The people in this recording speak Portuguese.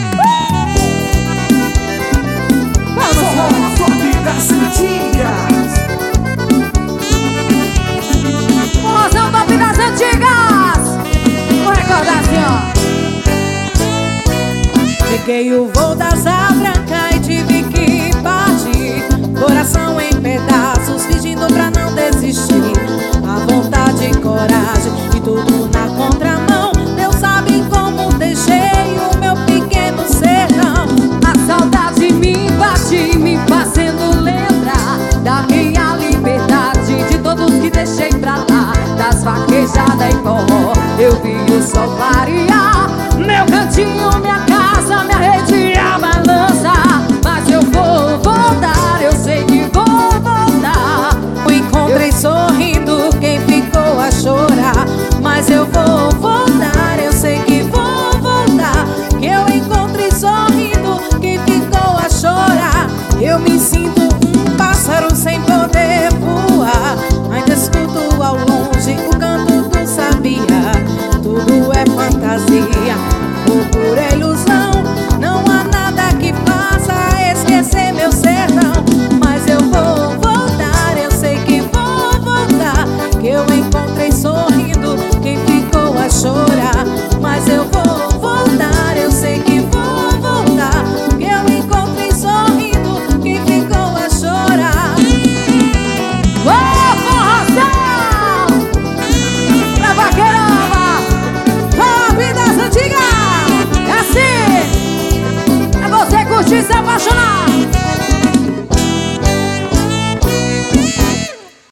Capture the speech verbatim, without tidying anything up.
Vamos, forró das antigas. Forrozão top das antigas. Vou recordar assim, ó. Peguei o voo da Asa Branca e tive que partir, coração em pedaços, fingindo pra não desistir. A vontade e coragem e tudo